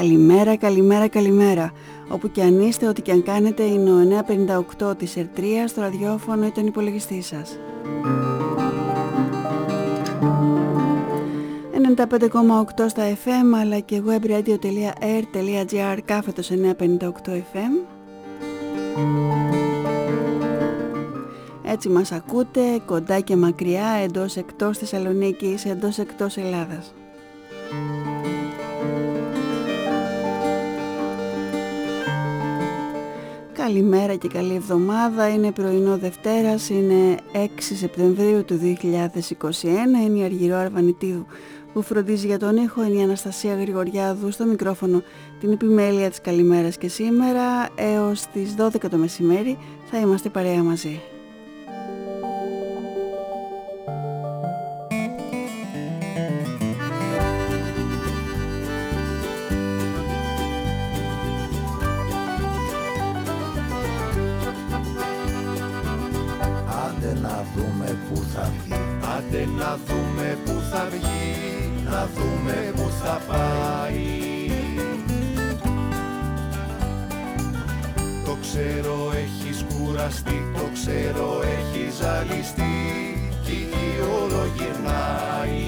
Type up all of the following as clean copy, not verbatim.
Καλημέρα, καλημέρα, καλημέρα. Όπου και αν είστε, ό,τι και αν κάνετε, είναι ο 958 της ΕΡΤΡΙΑ στο ραδιόφωνο ή τον υπολογιστή σας. 95,8 στα FM αλλά και webradio.air.gr κάθετος 958 FM. Έτσι μας ακούτε κοντά και μακριά, εντός εκτός Θεσσαλονίκης, εντός εκτός Ελλάδας. Καλημέρα και καλή εβδομάδα. Είναι πρωινό Δευτέρας, είναι 6 Σεπτεμβρίου του 2021. Είναι η Αργυρό Αρβανιτίδου που φροντίζει για τον ήχο. Είναι η Αναστασία Γρηγοριάδου στο μικρόφωνο, την επιμέλεια της καλημέρας, και σήμερα έως τις 12 το μεσημέρι θα είμαστε παρέα μαζί. Άντε να δούμε που θα βγει, να δούμε που θα πάει. Το ξέρω έχει κουραστεί, το ξέρω έχει ζαλιστεί κι η γη όλο γυρνάει.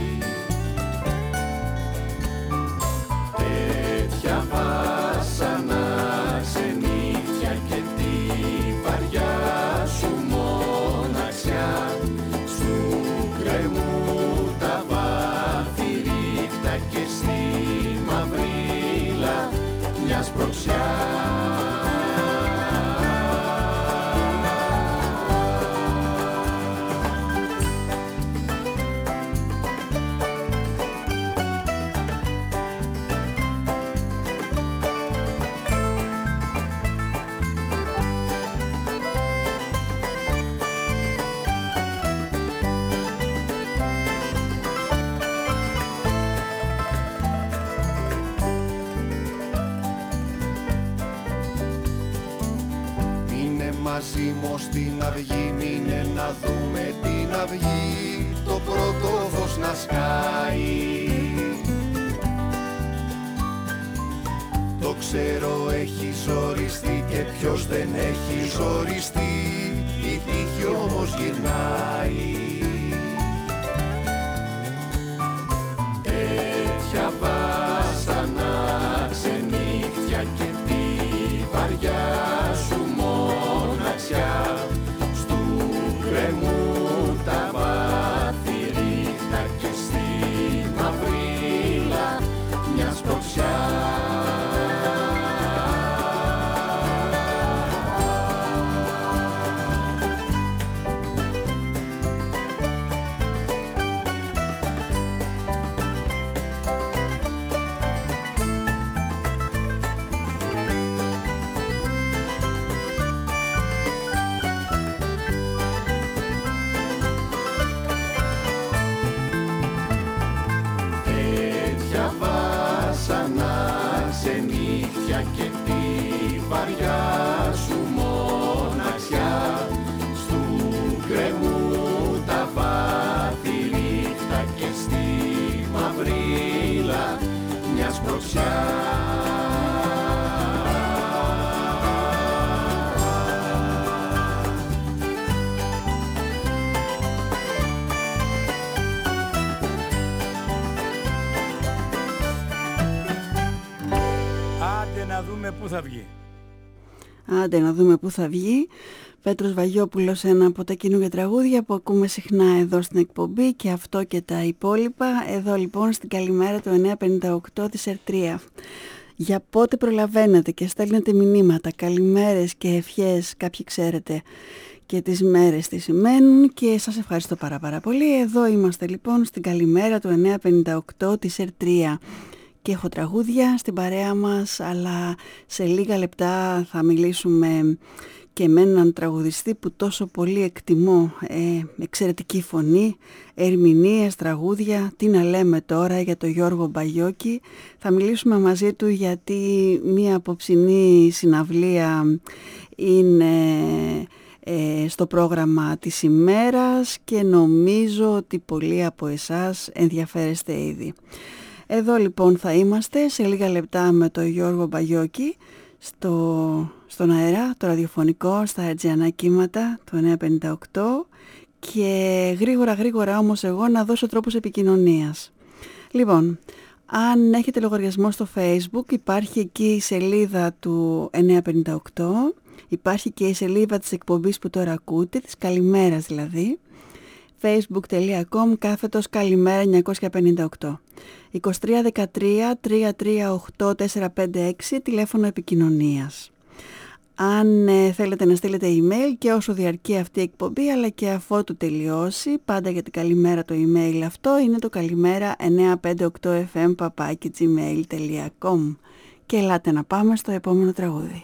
Τέτοια βάσανα, ξενύχια και τη βαριά σου μοναξιά, στου κρεμού τα βάθη ρίχτα και στη μαυρίλα μιας προξιάς. Μαζί μου στην αυγή, μείνε να δούμε την αυγή, το πρώτο φως να σκάει. Το ξέρω έχει ζοριστεί και ποιος δεν έχει ζοριστεί, η τύχη όμως γυρνάει. Τέτοια βάσανα, ξενύχτια και τη βαριά σου μοναξιά, στου κρεμού τα βάθη ρίχτα και στη μαυρίλα μιας προξιάς. Και τη βαριά σου μοναξιά, στου κρεμού τα βάθη ρίχτα και στη μαυρίλα μιας προξιάς. Να δούμε πού θα βγει. Άντε να δούμε πού θα βγει. Πέτρος Βαγιόπουλος, ένα από τα καινούργια τραγούδια που ακούμε συχνά εδώ στην εκπομπή, και αυτό και τα υπόλοιπα. Εδώ λοιπόν στην καλημέρα του 958 της ΕΡΤΡΙΑ. Για πότε προλαβαίνετε και στέλνετε μηνύματα, καλημέρες και ευχές, κάποιοι ξέρετε και τις μέρες τι σημαίνουν, και σας ευχαριστώ πάρα πολύ. Εδώ είμαστε λοιπόν στην καλημέρα του 958 της ΕΡΤΡΙΑ. Και έχω τραγούδια στην παρέα μας, αλλά σε λίγα λεπτά θα μιλήσουμε και με έναν τραγουδιστή που τόσο πολύ εκτιμώ. Εξαιρετική φωνή, ερμηνείες, τραγούδια. Τι να λέμε τώρα για τον Γιώργο Μπαγιόκη. Θα μιλήσουμε μαζί του γιατί μία απόψινή συναυλία είναι στο πρόγραμμα της ημέρας και νομίζω ότι πολλοί από εσάς ενδιαφέρεστε ήδη. Εδώ λοιπόν θα είμαστε σε λίγα λεπτά με τον Γιώργο Μπαγιώκη στον αέρα, το ραδιοφωνικό, στα Αιτζιανά κύματα, το 958, και γρήγορα όμως εγώ να δώσω τρόπους επικοινωνίας. Λοιπόν, αν έχετε λογαριασμό στο Facebook, υπάρχει εκεί η σελίδα του 958, υπάρχει και η σελίδα της εκπομπής που τώρα ακούτε, της καλημέρας δηλαδή, facebook.com/καλημέρα 958. 2313-338-456, τηλέφωνο επικοινωνίας. Αν θέλετε να στείλετε email και όσο διαρκεί αυτή η εκπομπή, αλλά και αφότου τελειώσει, πάντα για την καλημέρα το email αυτό είναι το καλημέρα958fm@gmail.com. Και ελάτε να πάμε στο επόμενο τραγούδι.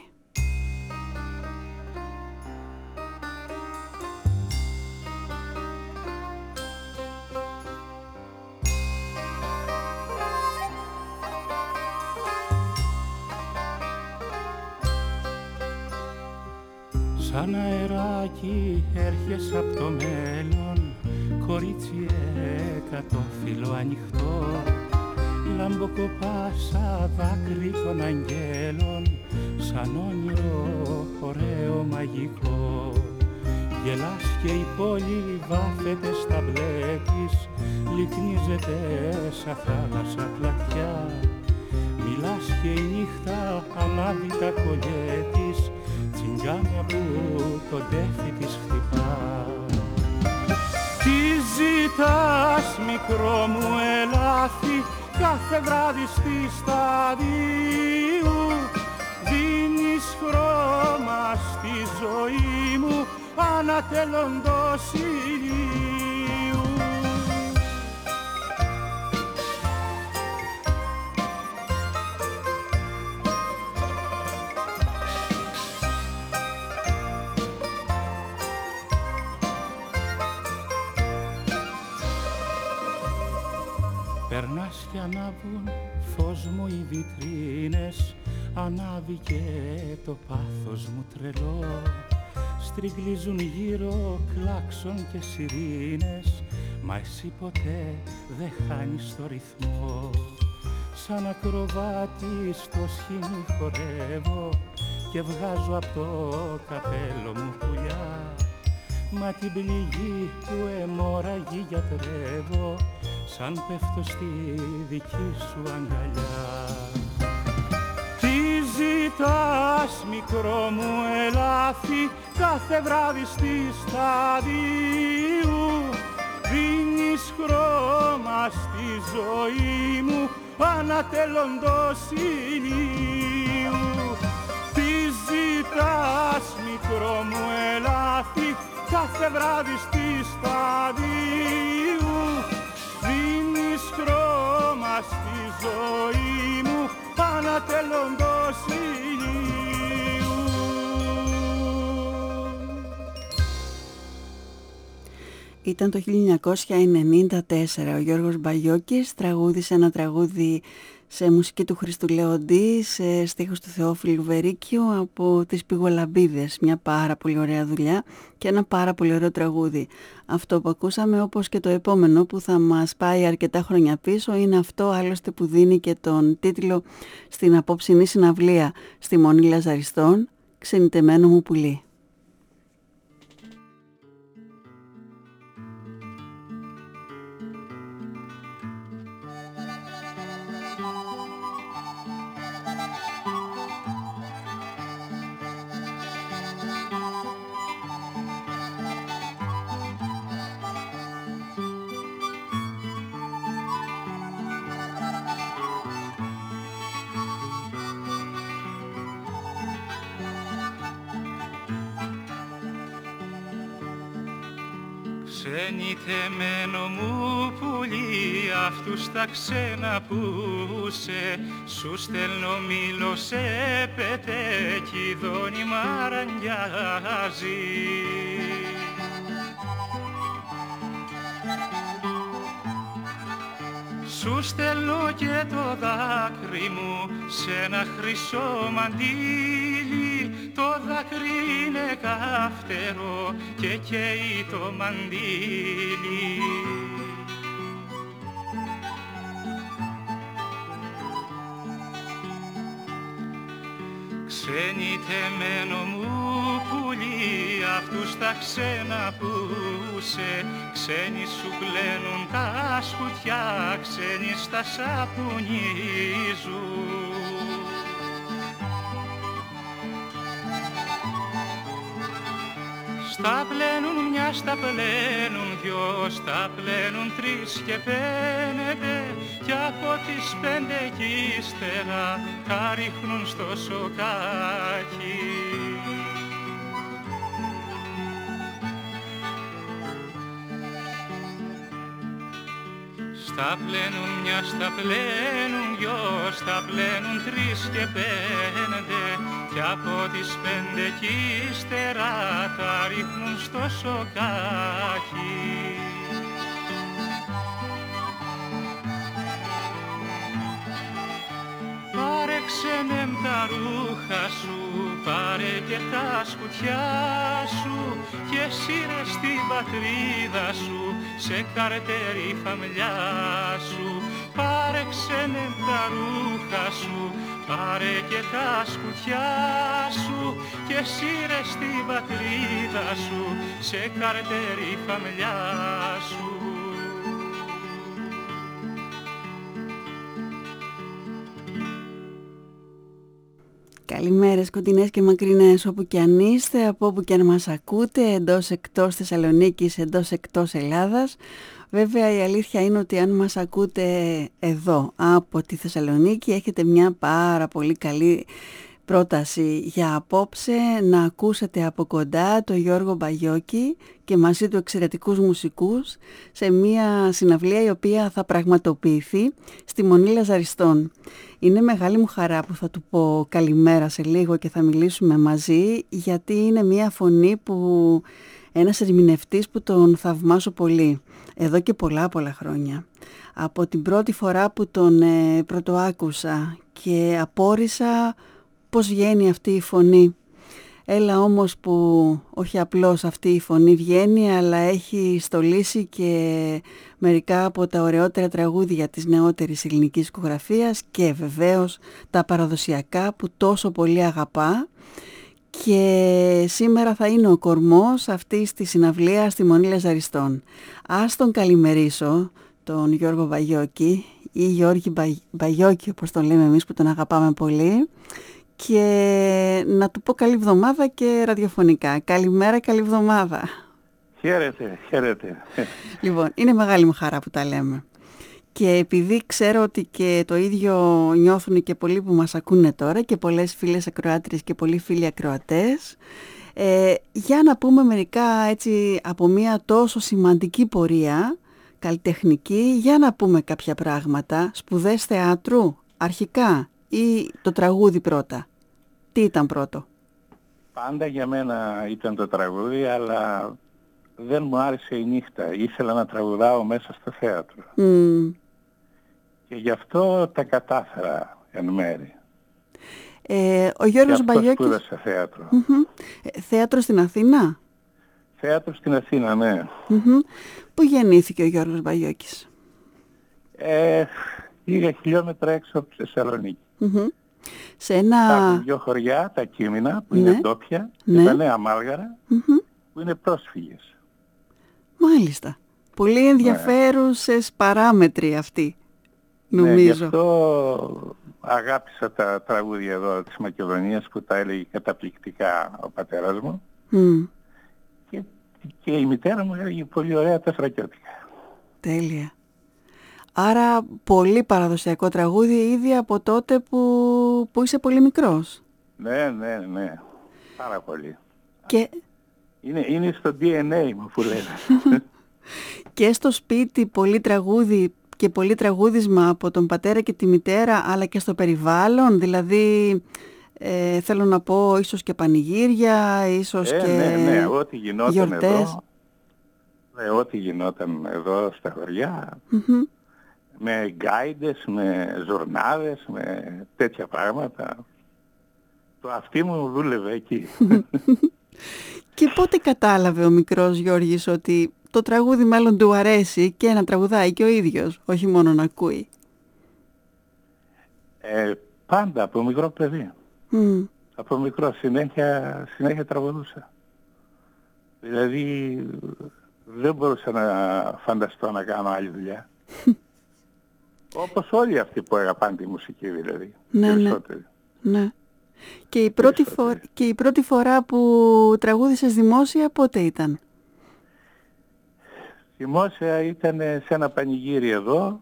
Σαν αεράκι έρχεσαι απ' το μέλλον, κορίτσι εκατόφυλλο ανοιχτό, λαμποκοπάσα δάκρυ των αγγέλων, σαν όνειρο ωραίο μαγικό. Γελάς και η πόλη βάφεται στα μπλε της, λυκνίζεται σαν θάλασσα πλατιά. Μιλάς και η νύχτα ανάβει τα κολλιέ της, τσιγκάνα που το τέφι της χτυπά. Τι ζητάς μικρό μου ελάφι, κάθε βράδυ στη σταδίου, δίνεις χρώμα στη ζωή μου, ανατελώντος ηλίου. Περνάς κι ανάβουν φως μου οι βιτρίνες, ανάβει και το πάθος μου τρελό. Στριγκλίζουν γύρω κλάξον και σιρήνες, μα εσύ ποτέ δεν χάνεις το ρυθμό. Σαν ακροβάτη στο σχοινί χορεύω και βγάζω απ' το καπέλο μου πουλιά, μα την πληγή που αιμορραγεί γιατρεύω, σαν πέφτω στη δική σου αγκαλιά. Τι ζητάς μικρό μου ελάφι, κάθε βράδυ στη σταδίου, δίνεις χρώμα στη ζωή μου, ανατελώντος ηλίου. Τι ζητάς μικρό μου ελάφι, κάθε βράδυ στη σταδίου, δίνεις χρώμα στη ζωή μου, ανατελώντος ηλίου. Ήταν το 1994. Ο Γιώργος Μπαγιώκης τραγούδισε ένα τραγούδι σε μουσική του Χρήστου Λεοντή, σε στίχους του Θεόφιλου Βερίκιου, από τις Πηγολαμπίδες. Μια πάρα πολύ ωραία δουλειά και ένα πάρα πολύ ωραίο τραγούδι. Αυτό που ακούσαμε, όπως και το επόμενο που θα μας πάει αρκετά χρόνια πίσω, είναι αυτό άλλωστε που δίνει και τον τίτλο στην απόψινή συναυλία στη Μονή Λαζαριστών, «Ξενιτεμένο μου πουλί». Ξενιτεμένο μου πουλί, αυτούς τα ξένα πούσε, σου στέλνω μήλο σε πετέκι, δόνημα ρανιάζει. Σου στέλνω και το δάκρυ μου σε ένα χρυσό μαντίλι, το δάκρυ είναι καυτερό και καίει το μαντίλι. ξενιτεμένο μου πουλί, αυτούς τα ξένα πούσε, ξένοι σου πλένουν τα σκουτιά, ξένοι στα σαπουνίζουν. Στα πλένουν μια, στα πλένουν δυο, στα πλένουν τρεις και πέντε, κι από τις πέντε κι ύστερα τα ρίχνουν στο σοκάκι. Στα πλένουν μια, στα πλένουν δυο, στα πλένουν τρεις και πέντε, κι από τις πέντε κι ύστερα τα ρίχνουν στο σοκάκι. Πάρε ξένε τα ρούχα σου, πάρε και τα σκουτιά σου και σύρε στην πατρίδα σου, σε καρτέρι φαμιλιά σου. Πάρε ξένε τα ρούχα σου, πάρε και τα σκουτιά σου και σύρε στην πατρίδα σου, σε καρτέρι φαμιλιά σου. Καλημέρες κοντινές και μακρινές όπου και αν είστε, από όπου και αν μας ακούτε, εντός εκτός Θεσσαλονίκης, εντός εκτός Ελλάδας. Βέβαια η αλήθεια είναι ότι αν μας ακούτε εδώ από τη Θεσσαλονίκη έχετε μια πάρα πολύ καλή πρόταση για απόψε, να ακούσετε από κοντά το Γιώργο Μπαγιόκη και μαζί του εξαιρετικούς μουσικούς σε μια συναυλία η οποία θα πραγματοποιηθεί στη Μονή Λαζαριστών. Είναι μεγάλη μου χαρά που θα του πω καλημέρα σε λίγο και θα μιλήσουμε μαζί, γιατί είναι μια φωνή που ένας ερμηνευτής που τον θαυμάζω πολύ εδώ και πολλά χρόνια. Από την πρώτη φορά που τον πρωτοάκουσα και απόρρισα πώς βγαίνει αυτή η φωνή. Έλα όμως που όχι απλώς αυτή η φωνή βγαίνει, αλλά έχει στολίσει και μερικά από τα ωραιότερα τραγούδια της νεότερης ελληνικής δισκογραφίας και βεβαίως τα παραδοσιακά που τόσο πολύ αγαπά. Και σήμερα θα είναι ο κορμός αυτής της συναυλίας στη Μονή Λαζαριστών. Ας τον καλημερίσω, τον Γιώργο Μπαγιόκη ή Γιώργη Μπαγιόκη όπως τον λέμε εμείς που τον αγαπάμε πολύ, και να του πω καλή εβδομάδα και ραδιοφωνικά. Καλημέρα, καλή εβδομάδα. Χαίρετε, χαίρετε. Λοιπόν, είναι μεγάλη μου χαρά που τα λέμε. Και επειδή ξέρω ότι και το ίδιο νιώθουν και πολλοί που μας ακούνε τώρα και πολλές φίλες ακροάτριες και πολλοί φίλοι ακροατές, για να πούμε μερικά έτσι από μια τόσο σημαντική πορεία καλλιτεχνική, για να πούμε κάποια πράγματα. Σπουδές θεάτρου αρχικά ή το τραγούδι πρώτα? Τι ήταν πρώτο? Πάντα για μένα ήταν το τραγούδι, αλλά δεν μου άρεσε η νύχτα. Ήθελα να τραγουδάω μέσα στο θέατρο. Και γι' αυτό τα κατάφερα εν μέρη. Ο Γιώργος Μπαγιόκης... σπούδασα θέατρο. Θέατρο στην Αθήνα? Θέατρο στην Αθήνα, ναι. Πού γεννήθηκε ο Γιώργος Μπαγιόκης? Λίγα χιλιόμετρα έξω από τη Θεσσαλονίκη. Σε ένα... Υπάρχουν δύο χωριά, τα Κείμηνα, που είναι ντόπια, και τα Νέα Μάλγαρα, που είναι πρόσφυγες. Μάλιστα. Πολύ ενδιαφέρουσες παράμετροι αυτοί, νομίζω. Ναι, γι' αυτό αγάπησα τα τραγούδια εδώ της Μακεδονίας που τα έλεγε καταπληκτικά ο πατέρας μου. Και η μητέρα μου έλεγε πολύ ωραία τα στρακιώτικα. Τέλεια. Άρα πολύ παραδοσιακό τραγούδι ήδη από τότε που είσαι πολύ μικρός. Ναι. Πάρα πολύ. Και... Είναι στο DNA μου που λένε. Και στο σπίτι πολύ τραγούδι και πολύ τραγούδισμα από τον πατέρα και τη μητέρα, αλλά και στο περιβάλλον, δηλαδή θέλω να πω ίσως και πανηγύρια, ίσως και ναι, ό,τι γινόταν γιορτές. Εδώ, ό,τι γινόταν εδώ στα χωριά, με γκάιντες, με ζουρνάδες, με τέτοια πράγματα. Το αυτί μου δούλευε εκεί. Και πότε κατάλαβε ο μικρός Γιώργης ότι το τραγούδι μάλλον του αρέσει και να τραγουδάει και ο ίδιος, όχι μόνο να ακούει? Πάντα από μικρό παιδί. Από μικρό συνέχεια τραγουδούσα. Δηλαδή δεν μπορούσα να φανταστώ να κάνω άλλη δουλειά. Όπως όλοι αυτοί που αγαπάνε τη μουσική δηλαδή. Ναι, Περισσότεροι. Ναι. Και η πρώτη φορά που τραγούδησες δημόσια πότε ήταν? Δημόσια ήταν σε ένα πανηγύρι εδώ.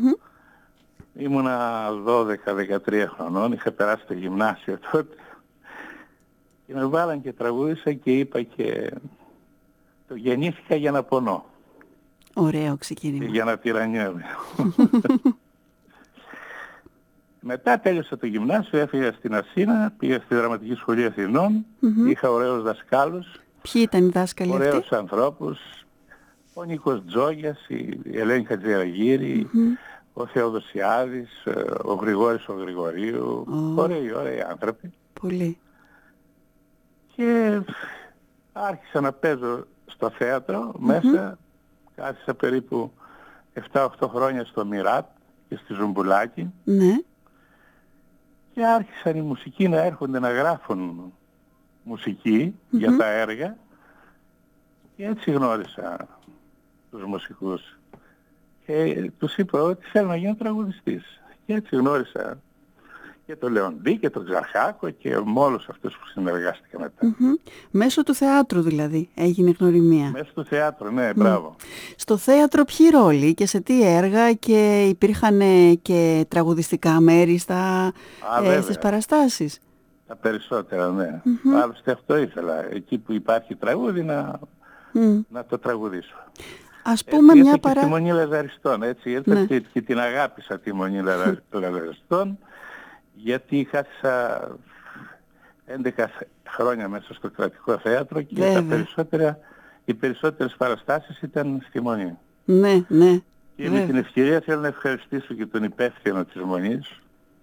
Ήμουνα 12-13 χρονών, είχα περάσει το γυμνάσιο τότε. Και με βάλαν και τραγούδισα και είπα και το γεννήθηκα για να πονώ. Ωραίο ξεκίνημα. Για να τυραννιέμαι. Μετά τέλειωσα το γυμνάσιο, έφυγα στην Αθήνα, πήγα στη Δραματική Σχολή Αθηνών, είχα ωραίους δασκάλους. Ποιοι ήταν οι δάσκαλοι αυτοί? Ωραίους ανθρώπους, ο Νίκος Τζόγιας, η Ελένη Χατζηαγύρη, ο Θεοδοσιάδης, ο Γρηγόρης ο Γρηγορίου, ωραίοι άνθρωποι. Πολύ. Και άρχισα να παίζω στο θέατρο μέσα, κάθισα περίπου 7-8 χρόνια στο Μιράτ και στη Ζουμπουλάκη. Ναι. Και άρχισαν οι μουσικοί να έρχονται να γράφουν μουσική για τα έργα και έτσι γνώρισα τους μουσικούς. Και τους είπα ότι θέλω να γίνω τραγουδιστής. Και έτσι γνώρισα και τον Λεοντή και τον Ξαρχάκο και με όλους αυτούς που συνεργάστηκα μετά. Μέσω του θεάτρου δηλαδή έγινε γνωριμία. Μέσω του θεάτρου, ναι, μπράβο. Στο θέατρο ποιοι ρόλοι και σε τι έργα, και υπήρχαν και τραγουδιστικά μέρη στις παραστάσεις? Τα περισσότερα, ναι. Άλλωστε αυτό ήθελα. Εκεί που υπάρχει τραγούδι να το τραγουδήσω. Ας πούμε μια και τη Μονή Λαζαριστών, έτσι. Ήρθα και την αγάπησα τη Μονή Λαζαριστών, γιατί χάθησα 11 χρόνια μέσα στο κρατικό θέατρο και οι περισσότερες παραστάσεις ήταν στη Μονή. Ναι, ναι. Και με την ευκαιρία θέλω να ευχαριστήσω και τον υπεύθυνο της Μονής,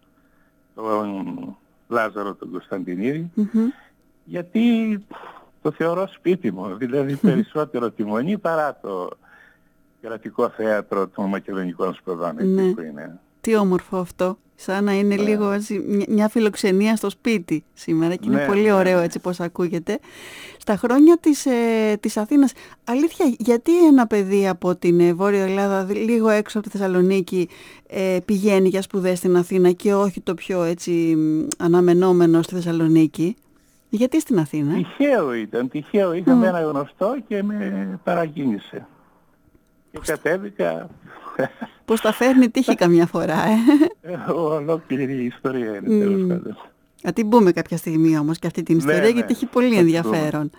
τον Λάζαρο τον Κωνσταντινίδη, γιατί το θεωρώ σπίτι μου, δηλαδή περισσότερο τη Μονή παρά το κρατικό θέατρο των Μακεδονικών Σπουδών, εκεί που είναι. Τι όμορφο αυτό. Σαν να είναι λίγο έτσι, μια φιλοξενία στο σπίτι σήμερα και είναι πολύ ωραίο έτσι πως ακούγεται. Στα χρόνια της Αθήνας, αλήθεια, γιατί ένα παιδί από την Βόρεια Ελλάδα, λίγο έξω από τη Θεσσαλονίκη, πηγαίνει για σπουδές στην Αθήνα και όχι το πιο έτσι αναμενόμενο στη Θεσσαλονίκη? Γιατί στην Αθήνα? Τυχαίο. Είχαμε ένα γνωστό και με παρακίνησε. Και κατέβηκα. Πώς τα φέρνει τύχη καμιά φορά, Ολόκληρη η ιστορία είναι, τέλος πάντων. Να την πούμε κάποια στιγμή όμως και αυτή την ιστορία, γιατί έχει πολύ ενδιαφέρον.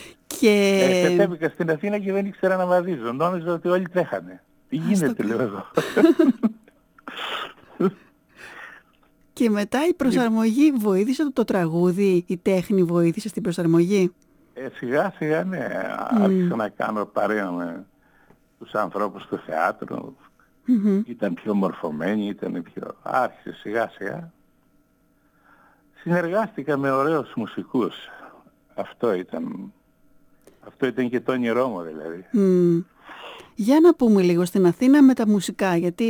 Κατέβηκα στην Αθήνα και δεν ήξερα να βαδίζω. Νόμιζα ότι όλοι τρέχανε. Τι γίνεται, λέω εδώ. Και μετά η προσαρμογή βοήθησε το τραγούδι, η τέχνη βοήθησε στην προσαρμογή? Σιγά σιγά, ναι. Άρχισα να κάνω παρέα με τους ανθρώπους του θεάτρου. Ήταν πιο μορφωμένοι, άρχισε σιγά σιγά. Συνεργάστηκα με ωραίους μουσικούς. Αυτό ήταν και το όνειρό μου δηλαδή. Για να πούμε λίγο στην Αθήνα με τα μουσικά, γιατί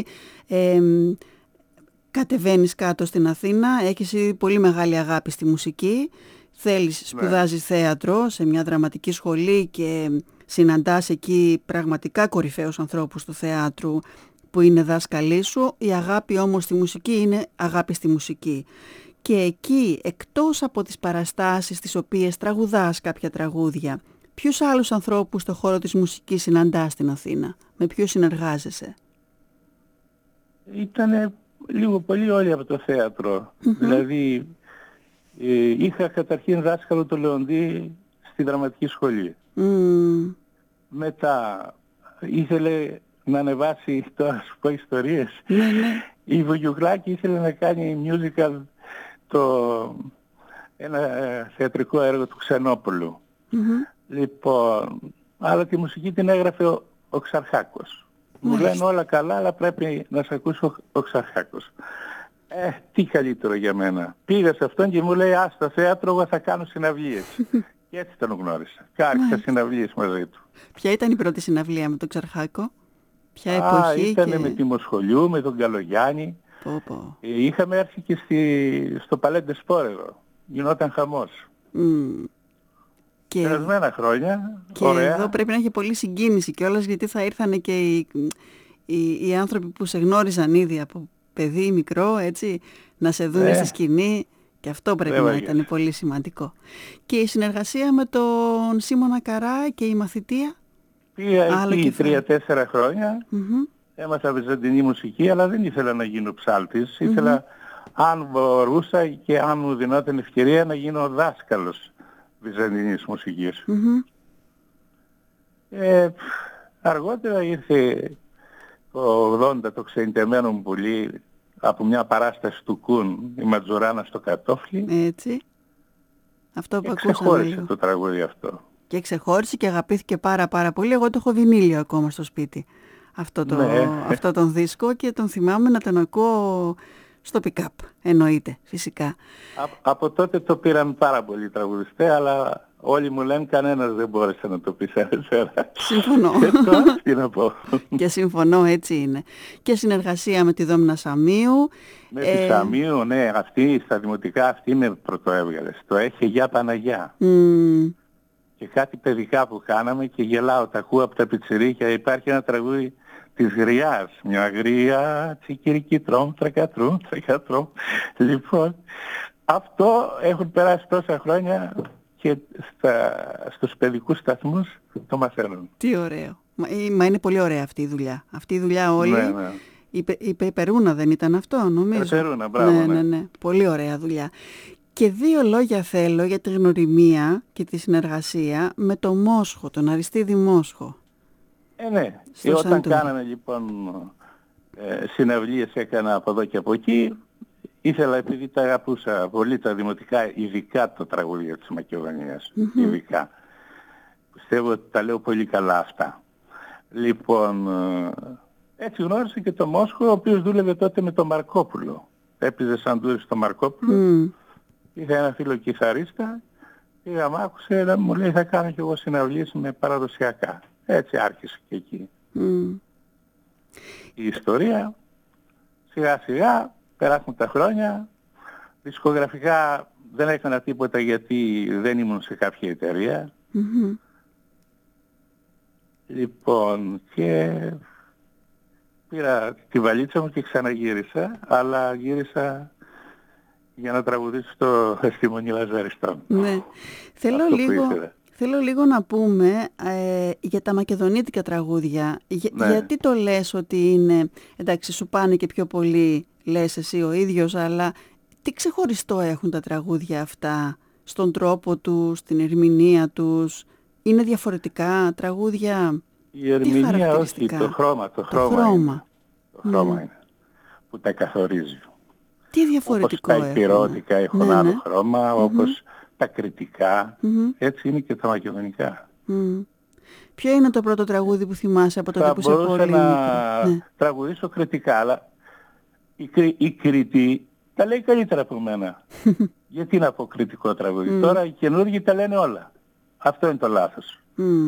κατεβαίνεις κάτω στην Αθήνα, έχεις πολύ μεγάλη αγάπη στη μουσική, σπουδάζεις θέατρο σε μια δραματική σχολή και συναντάς εκεί πραγματικά κορυφαίους ανθρώπους του θεάτρου που είναι δάσκαλοι σου. Η αγάπη όμως στη μουσική είναι αγάπη στη μουσική. Και εκεί, εκτός από τις παραστάσεις τις οποίες τραγουδάς κάποια τραγούδια, ποιους άλλους ανθρώπους στο χώρο της μουσικής συναντάς στην Αθήνα? Με ποιους συνεργάζεσαι? Ήτανε λίγο πολύ όλοι από το θέατρο. Δηλαδή, είχα καταρχήν δάσκαλο το Λεοντή στη δραματική σχολή. Μετά ήθελε να ανεβάσει, τώρα σου πω ιστορίες. Η Βουγιουκλάκη ήθελε να κάνει musical ένα θεατρικό έργο του Ξενόπουλου. Λοιπόν, αλλά τη μουσική την έγραφε ο Ξαρχάκος. Μου λένε όλα καλά, αλλά πρέπει να σε ακούσω ο Ξαρχάκος. Τι καλύτερο για μένα. Πήγα σε αυτόν και μου λέει, στο θέατρο εγώ θα κάνω συναυλίες. Και έτσι τον γνώρισα. Κάρχισα συναυλίες μαζί του. Ποια ήταν η πρώτη συναυλία με τον Ξαρχάκο? Ποια εποχή? Ήτανε με τη Μοσχολιού, με τον Καλογιάννη. Είχαμε έρθει και στο Παλέντε Σπόρ εδώ. γινόταν χαμός. Και περασμένα χρόνια, και ωραία. Εδώ πρέπει να έχει πολύ συγκίνηση κιόλας, γιατί θα ήρθαν και οι άνθρωποι που σε γνώριζαν ήδη από παιδί μικρό, έτσι, να σε δουν στη σκηνή, και αυτό πρέπει να ήταν πολύ σημαντικό. Και η συνεργασία με τον Σίμωνα Καρά και η μαθητεία. Πήγα εκεί 3-4 χρόνια, έμαθα βυζαντινή μουσική, αλλά δεν ήθελα να γίνω ψάλτης. Ήθελα, αν μπορούσα και αν μου δινόταν ευκαιρία, να γίνω δάσκαλος βυζαντινής μουσικής. Αργότερα ήρθε το 80 το ξενιτεμένο μου πουλί από μια παράσταση του Κουν, η Ματζουράνα στο Κατόφλι. Έτσι. Αυτό που ακούσαμε. Ξεχώρισε το τραγούδι αυτό. Και ξεχώρισε και αγαπήθηκε πάρα πολύ. Εγώ το έχω βινίλιο ακόμα στο σπίτι. Αυτό τον δίσκο, και τον θυμάμαι να τον ακούω στο pick-up. Εννοείται, φυσικά. Από τότε το πήραν πάρα πολλοί τραγουδιστές, αλλά όλοι μου λένε κανένας δεν μπόρεσε να το πει σαν εσένα. Συμφωνώ. Τι να πω. Και συμφωνώ, έτσι είναι. Και συνεργασία με τη Δόμνα Σαμίου. Με τη Σαμίου, ναι, αυτή στα δημοτικά αυτή με πρωτοέβγαλε. Το έχει για Παναγιά. Και κάτι παιδικά που κάναμε και γελάω, τα ακούω από τα πιτσιρίκια. Υπάρχει ένα τραγούδι της Γριάς. Μια γριά, τσικυρική τρόμ, τρακατρούμ. Λοιπόν, αυτό έχουν περάσει τόσα χρόνια και στους παιδικούς σταθμούς το μαθαίνουν. Τι ωραίο. Μα είναι πολύ ωραία αυτή η δουλειά. Αυτή η δουλειά όλοι. Ναι. Η Περούνα δεν ήταν αυτό, νομίζω. Περούνα, μπράβο. Ναι. Πολύ ωραία δουλειά. Και 2 λόγια θέλω για τη γνωριμία και τη συνεργασία με το Μόσχο, τον Αριστίδη Μόσχο. Ναι. Και όταν κάναμε λοιπόν συναυλίες, έκανα από εδώ και από εκεί, ήθελα, επειδή τα αγαπούσα πολύ τα δημοτικά, ειδικά το τραγούδι της Μακεδονίας, ειδικά. Πιστεύω ότι τα λέω πολύ καλά αυτά. Λοιπόν, έτσι γνώρισα και τον Μόσχο, ο οποίος δούλευε τότε με τον Μαρκόπουλο. Έπαιζε σαντούρι στο Μαρκόπουλο. Είχα ένα φίλο κιθαρίστα, πήγα, μ' άκουσε, μου λέει θα κάνω κι εγώ συναυλίες με παραδοσιακά. Έτσι άρχισε και εκεί. Η ιστορία, σιγά σιγά, περάσουν τα χρόνια, δισκογραφικά δεν έκανα τίποτα γιατί δεν ήμουν σε κάποια εταιρεία. Λοιπόν, και πήρα τη βαλίτσα μου και ξαναγύρισα, αλλά γύρισα για να τραγουδήσω στο Στιμονί Λαζαριστών. Ναι. Θέλω λίγο να πούμε για τα μακεδονίτικα τραγούδια. Γιατί το λες ότι είναι, εντάξει, σου πάνε και πιο πολύ, λες εσύ ο ίδιος, αλλά τι ξεχωριστό έχουν τα τραγούδια αυτά στον τρόπο τους, στην ερμηνεία τους? Είναι διαφορετικά τραγούδια? Η ερμηνεία όχι, το χρώμα είναι που τα καθορίζει. Τι διαφορετικό όπως τα υπηρώτικα έχουν άλλο χρώμα, όπως τα κριτικά, έτσι είναι και τα μακεδονικά. Ποιο είναι το πρώτο τραγούδι που θυμάσαι από τότε που είσαι πολύ μικρό? Θα μπορούσα να τραγουδήσω κριτικά, αλλά η Κρήτη τα λέει καλύτερα από μένα. Γιατί να πω κριτικό τραγούδι? Τώρα οι καινούργοι τα λένε όλα. Αυτό είναι το λάθος.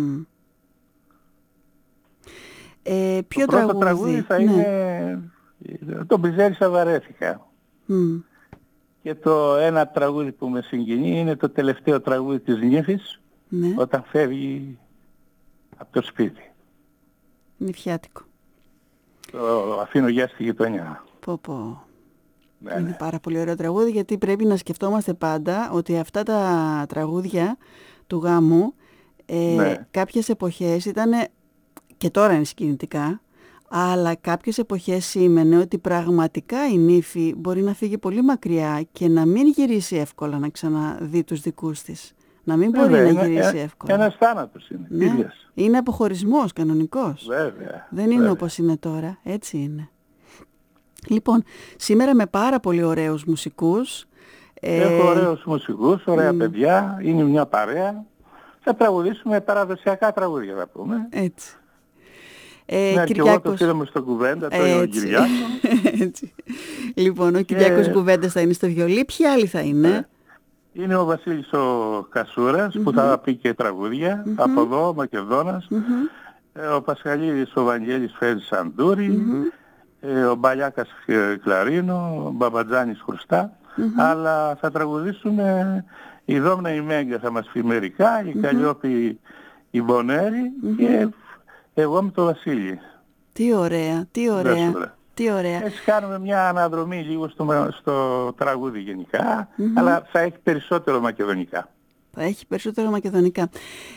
Ποιο το πρώτο τραγούδι θα είναι το Μπιζέρισα βαρέθηκα. Και το ένα τραγούδι που με συγκινεί είναι το τελευταίο τραγούδι της Νύφης, όταν φεύγει από το σπίτι. Νηφιάτικο. Το αφήνω γεια στη γειτονιά. Είναι πάρα πολύ ωραίο τραγούδι, γιατί πρέπει να σκεφτόμαστε πάντα ότι αυτά τα τραγούδια του γάμου κάποιες εποχές ήταν, και τώρα είναι συγκινητικά, αλλά κάποιες εποχές σήμαινε ότι πραγματικά η νύφη μπορεί να φύγει πολύ μακριά και να μην γυρίσει εύκολα να ξαναδεί τους δικούς της. Να μην μπορεί να γυρίσει εύκολα. Ένας θάνατος είναι. Είναι αποχωρισμός κανονικός. Βέβαια. Δεν είναι όπως είναι τώρα. Έτσι είναι. Λοιπόν, σήμερα με πάρα πολύ ωραίους μουσικούς. Έχω ωραίους μουσικούς, ωραία παιδιά. Είναι μια παρέα. Θα τραγουδήσουμε παραδοσιακά τραγούδια, θα πούμε. Έτσι. Και εγώ το φίλο μου στο κουβέντα, τον Κυριάκο. Έτσι. Λοιπόν, ο Κυριάκος Κουβέντας θα είναι στο βιολί. Ποιοι άλλοι θα είναι? Είναι ο Βασίλης ο Κασούρας που θα πει και τραγούδια από εδώ, ο Μακεδόνας. Ο Πασχαλίδης ο Βαγγέλης φέρει σαντούρι. Ο Μπαλιάκας κλαρίνο, ο Μπαμπατζάνης χρουστά. αλλά θα τραγουδήσουμε η Δόμνα η Μέγκα θα μας πει μερικά, η Καλλιόπη η Μπονέρη και εγώ με το Βασίλη. Τι ωραία, τι ωραία. Τι ωραία. Έτσι κάνουμε μια αναδρομή λίγο στο τραγούδι γενικά, αλλά θα έχει περισσότερο μακεδονικά. Θα έχει περισσότερο μακεδονικά.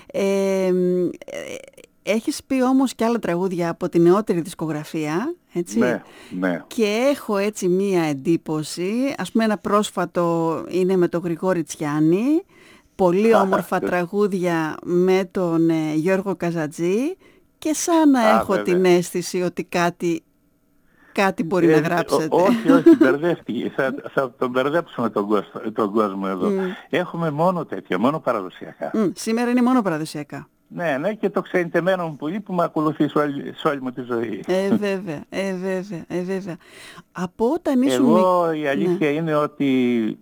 Έχεις πει όμως και άλλα τραγούδια από τη νεότερη δισκογραφία, έτσι. Ναι. Και έχω έτσι μία εντύπωση, ας πούμε ένα πρόσφατο είναι με τον Γρηγόρη Τσιάνη, πολύ όμορφα τραγούδια με τον Γιώργο Καζατζή και σαν να έχω την αίσθηση ότι κάτι μπορεί να γράψετε. Όχι, μπερδεύτηκε. Θα τον μπερδέψουμε τον κόσμο εδώ. Έχουμε μόνο τέτοια, μόνο παραδοσιακά. Σήμερα είναι μόνο παραδοσιακά. Ναι, και το ξενιτεμένο μου πολύ που με ακολουθεί σε όλη μου τη ζωή. Βέβαια. Από όταν ήσουν... Εγώ η αλήθεια είναι ότι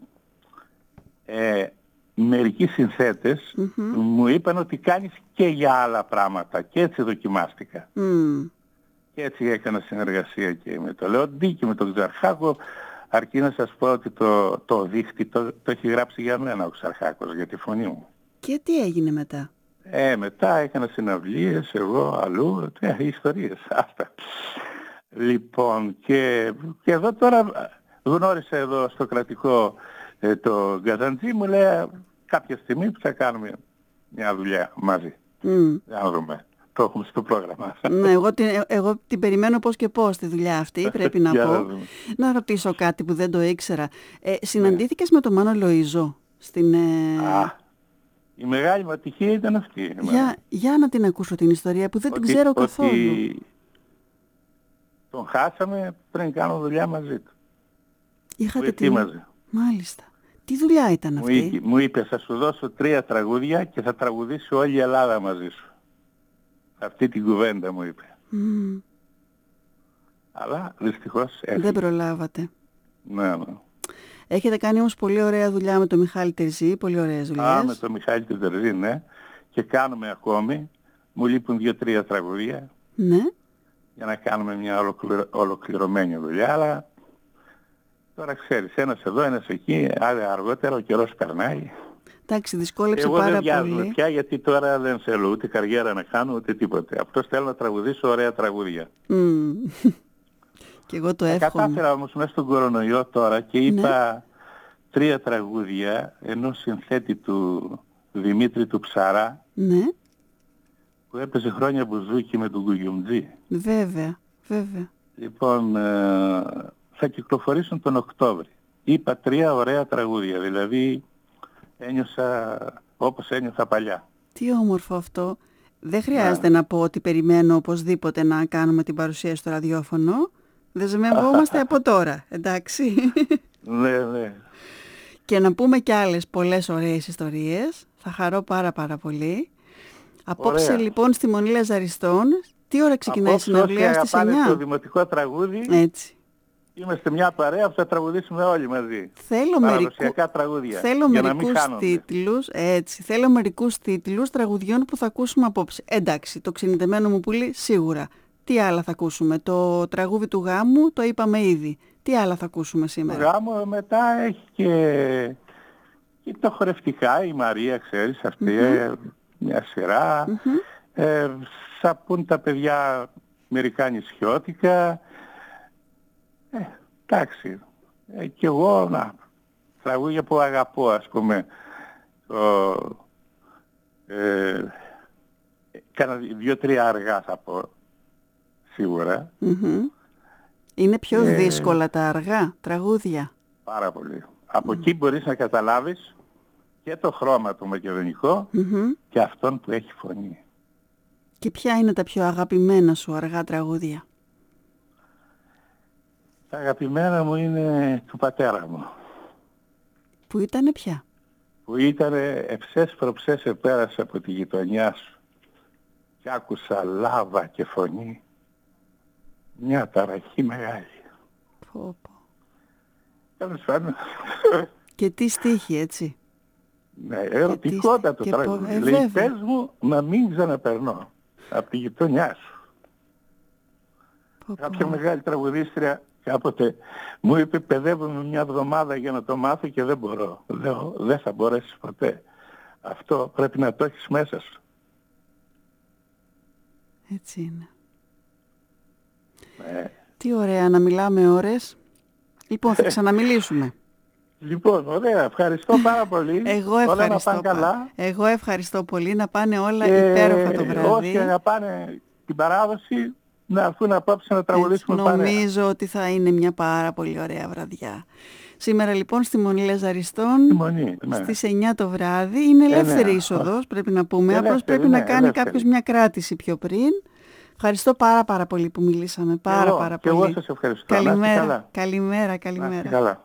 μερικοί συνθέτες μου είπαν ότι κάνεις και για άλλα πράγματα και έτσι δοκιμάστηκα. Και έτσι έκανα συνεργασία και με το Λεοντή και με τον Ξαρχάκο, αρκεί να σας πω ότι το δίχτυ το έχει γράψει για μένα ο Ξαρχάκος, για τη φωνή μου. Και τι έγινε μετά? Μετά έκανα συναυλίες, εγώ αλλού, ιστορίες αυτά. Λοιπόν, και εδώ τώρα γνώρισα εδώ στο κρατικό το Γκαζαντζή, μου λέει κάποια στιγμή που θα κάνουμε μια δουλειά μαζί. Να δούμε. Το έχουμε στο πρόγραμμα. Ναι, εγώ την περιμένω πώς και πώς τη δουλειά αυτή, πρέπει να πω. Να ρωτήσω κάτι που δεν το ήξερα. Συναντήθηκες με τον Μάνο Λοΐζο στην... Η μεγάλη μου ατυχία ήταν αυτή. Για να την ακούσω την ιστορία που δεν την ξέρω καθόλου. Τον χάσαμε πριν κάνω δουλειά μαζί του. Είχατε την... Μάλιστα. Τι δουλειά ήταν αυτή? Μου είπε θα σου δώσω 3 τραγούδια και θα τραγουδήσει όλη η Ελλάδα μαζί σου. Αυτή την κουβέντα μου είπε. Αλλά δυστυχώς έφυγε. Δεν προλάβατε. Ναι. Έχετε κάνει όμως πολύ ωραία δουλειά με τον Μιχάλη Τερζή, πολύ ωραίες δουλειές. Με τον Μιχάλη Τερζή, ναι. Και κάνουμε ακόμη. Μου λείπουν 2-3 τραγουδία. Ναι. Για να κάνουμε μια ολοκληρωμένη δουλειά, αλλά τώρα ξέρεις, ένας εδώ, ένας εκεί, αργότερα ο καιρός περνάει. Εντάξει, δυσκόλεψε πάρα πολύ. Εγώ δεν βιάζομαι πια, γιατί τώρα δεν θέλω ούτε καριέρα να κάνω, ούτε τίποτε. Απλώς θέλω να τραγουδήσω ωραία τραγούδια. Και εγώ το εύχομαι. Κατάφερα όμως μέσα στον κορονοϊό τώρα και είπα 3 τραγούδια ενός συνθέτη του Δημήτρη του Ψαρά, που έπαιζε χρόνια μπουζούκι με τον Κουγιουμτζή. Βέβαια. Λοιπόν, θα κυκλοφορήσουν τον Οκτώβρη. Είπα 3 ωραία τραγούδια, δηλαδή ένιωσα όπως ένιωθα παλιά. Τι όμορφο αυτό. Δεν χρειάζεται να πω ότι περιμένω οπωσδήποτε να κάνουμε την παρουσίαση στο ραδιόφωνο. Δεσμευόμαστε από τώρα, εντάξει. Ναι. Και να πούμε κι άλλες πολλές ωραίες ιστορίες. Θα χαρώ πάρα πολύ. Απόψε λοιπόν στη Μονή Λαζαριστών. Τι ώρα ξεκινάει η συναυλία? Στις 9? Απόψε το δημοτικό τραγούδι. Έτσι. Είμαστε μια παρέα που θα τραγουδήσουμε όλοι μαζί. Θέλω μερικούς τίτλους τραγουδιών που θα ακούσουμε απόψε. Εντάξει, το ξενιτεμένο μου πουλί σίγουρα. Τι άλλα θα ακούσουμε? Το τραγούδι του γάμου το είπαμε ήδη. Τι άλλα θα ακούσουμε σήμερα? Το γάμο μετά έχει και τα χορευτικά, η Μαρία, ξέρεις, αυτή μια σειρά. Θα πούν τα παιδιά μερικά νησιώτικα. Εντάξει. Και εγώ, τραγούδια που αγαπώ, ας πούμε. Κάνα 2-3 αργά θα πω. Σίγουρα. Είναι πιο δύσκολα τα αργά τραγούδια? Πάρα πολύ. Από εκεί μπορείς να καταλάβεις και το χρώμα το μακεδονικό και αυτόν που έχει φωνή. Και ποια είναι τα πιο αγαπημένα σου αργά τραγούδια? Τα αγαπημένα μου είναι του πατέρα μου. Που ήτανε ποια? Που ήτανε εψές προψές επέρασε από τη γειτονιά σου και άκουσα λάβα και φωνή, μια ταραχή μεγάλη. Τέλος πάντων. Και τι στίχη, έτσι. Ναι, ερωτικότατο τραγούδι. Λέει, πες μου να μην ξαναπερνώ από τη γειτονιά σου. Κάποια μεγάλη τραγουδίστρια κάποτε μου είπε παιδεύομαι μια εβδομάδα για να το μάθω και δεν μπορώ. Λέω δεν θα μπορέσεις ποτέ. Αυτό πρέπει να το έχεις μέσα σου. Έτσι είναι. Τι ωραία να μιλάμε ώρες. Λοιπόν, θα ξαναμιλήσουμε. Λοιπόν, ωραία. Ευχαριστώ πάρα πολύ. Όλα να πάνε καλά. Εγώ ευχαριστώ πολύ. Να πάνε όλα υπέροχα το βράδυ. Όσοι αγαπάνε την παράδοση, να έρθουν απόψε να τραγουδήσουμε παρέα. Νομίζω ότι θα είναι μια πάρα πολύ ωραία βραδιά. Σήμερα λοιπόν στη Μονή Λαζαριστών, στις 9 το βράδυ. Είναι ελεύθερη είσοδος, πρέπει να πούμε. Απλώς πρέπει να κάνει κάποιος μια κράτηση πιο πριν. Ευχαριστώ πάρα πολύ που μιλήσαμε. Πάρα πολύ. Και εγώ σας ευχαριστώ. Καλημέρα. Καλά.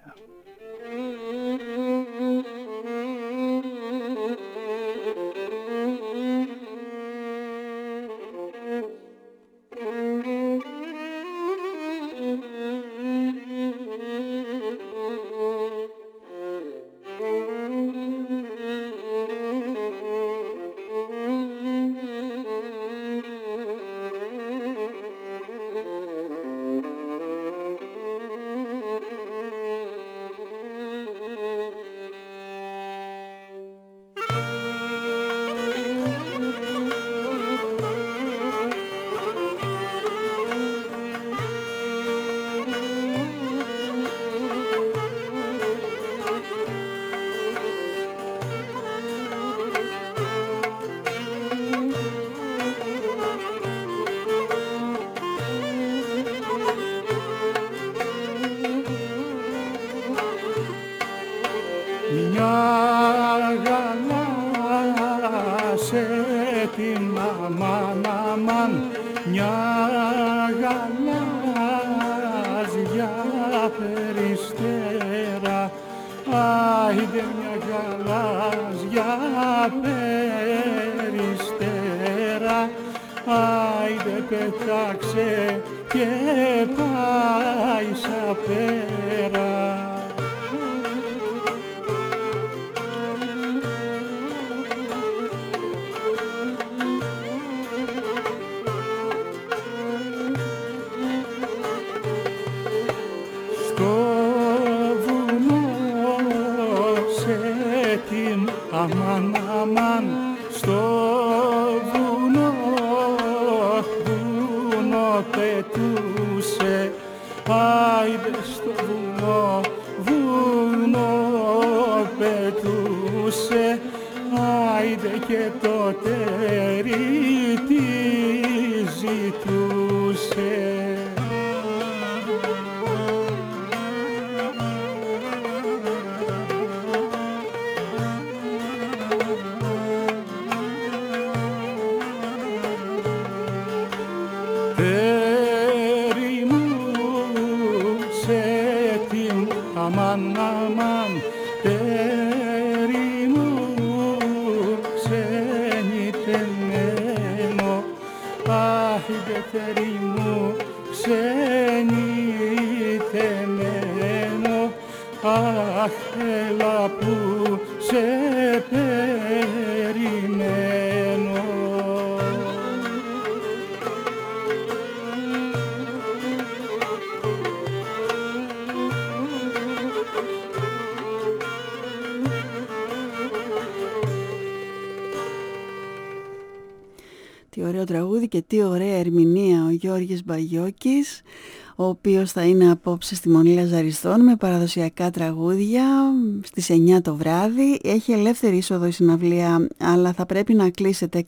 Τι ωραίο τραγούδι και τι ωραία ερμηνεία ο Γιώργης Μπαγιώκης, ο οποίος θα είναι απόψε στη Μονή Λαζαριστών με παραδοσιακά τραγούδια στις 9 το βράδυ. Έχει ελεύθερη είσοδο η συναυλία, αλλά θα πρέπει να κλείσετε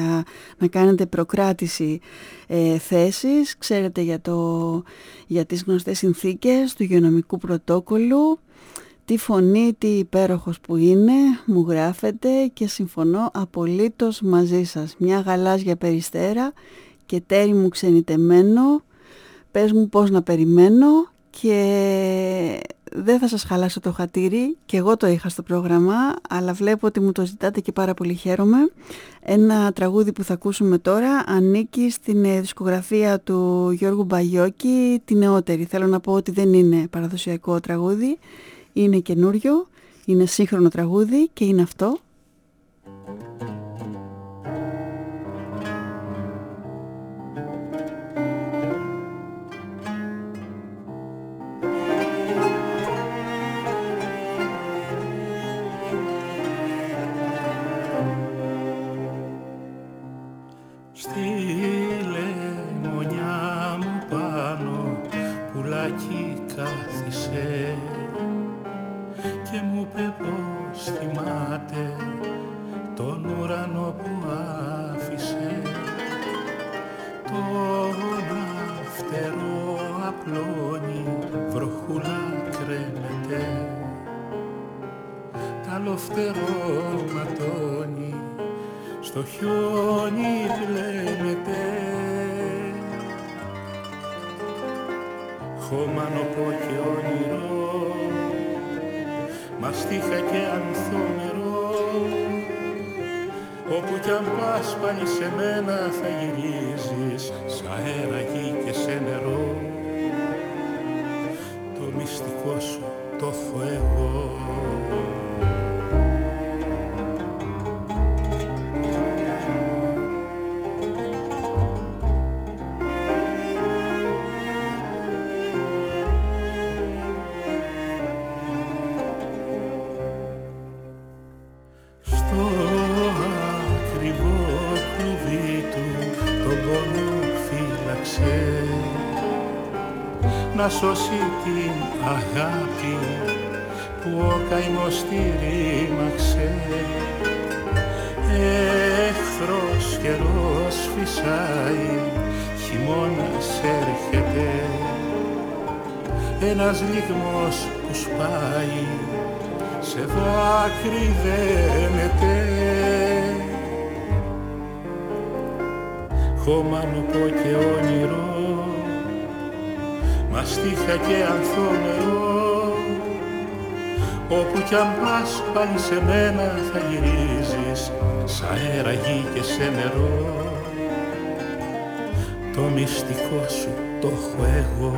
να κάνετε προκράτηση θέσεις. Ξέρετε για τις γνωστές συνθήκες του υγειονομικού πρωτόκολλου. Τι φωνή, τι υπέροχος που είναι, μου γράφετε και συμφωνώ απολύτως μαζί σας. Μια γαλάζια περιστέρα και τέρι μου ξενιτεμένο, πες μου πώς να περιμένω και δεν θα σας χαλάσω το χατήρι, και εγώ το είχα στο πρόγραμμα, αλλά βλέπω ότι μου το ζητάτε και πάρα πολύ χαίρομαι. Ένα τραγούδι που θα ακούσουμε τώρα ανήκει στην δισκογραφία του Γιώργου Μπαγιώκη, τη νεότερη. Θέλω να πω ότι δεν είναι παραδοσιακό τραγούδι. Είναι καινούριο, είναι σύγχρονο τραγούδι και είναι αυτό. θυμάται τον ουρανό που άφησε, τον φτερό απλώνει, βροχούλα κρέμεται, τ' άλλο φτερό ματώνει, στο χιόνι πλένεται. Χώμα νοπό και όνειρο, μαστίχα και ανθό νερό, όπου κι αν πας πάλι σε μένα θα γυρίζεις, σ' αέρα, γη και σε νερό. Το μυστικό σου το έχω εγώ. Να σώσει την αγάπη που ο καημός τη ρήμαξε. Εχθρός καιρός φυσάει, χειμώνας έρχεται, ένας λιγμός που σπάει, σε δάκρυ δένεται. Χώμα νοπό και όνειρο, μαστίχα και ανθό νερό, όπου κι αν πας πάλι σε μένα θα γυρίζεις, σ' αέρα, γη και σε νερό. Το μυστικό σου το έχω εγώ.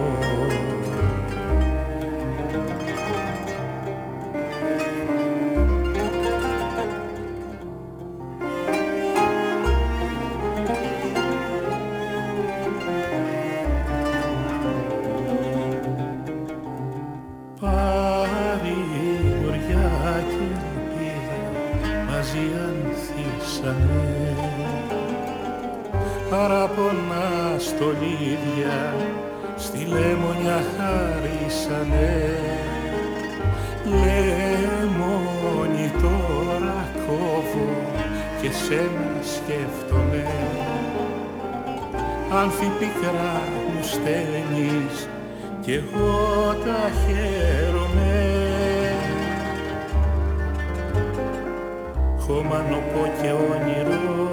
Παραπονά στολίδια στη λεμονιά χαρίσανε. Λεμόνι τώρα κόβω και σένα σκέφτομαι. Άνθη πικρά μου στέλνεις κι εγώ τα χαίρομαι. Χώμα νοπό και όνειρο,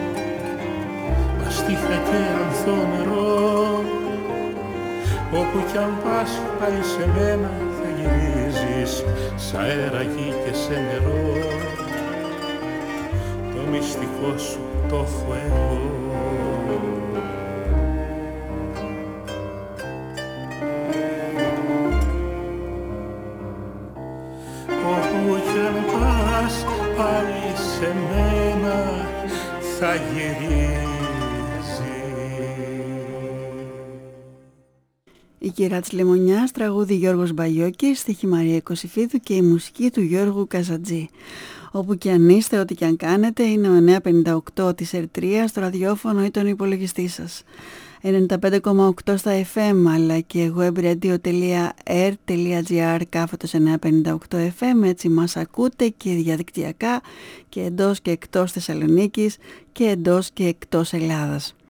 μαστίχα και ανθό νερό, όπου κι αν πας πάλι σε μένα θα γυρίζεις, σ' αέρα, γη και σε νερό. Το μυστικό σου το έχω εγώ. Όπου κι αν πας πάλι σε μένα θα γυρίζει. Η κυρά της Λεμονιάς, τραγούδι Γιώργος Μπαγιώκης, στίχη Μαρία Κωσυφίδου και η μουσική του Γιώργου Καζατζή. Όπου και αν είστε, ό,τι και αν κάνετε, είναι ο 958 της Ερτρίας, στο ραδιόφωνο ή τον υπολογιστή σας. 95,8 στα FM, αλλά και webradio.r/958 FM, έτσι μας ακούτε και διαδικτυακά και εντός και εκτός Θεσσαλονίκης και εντός και εκτός Ελλάδας.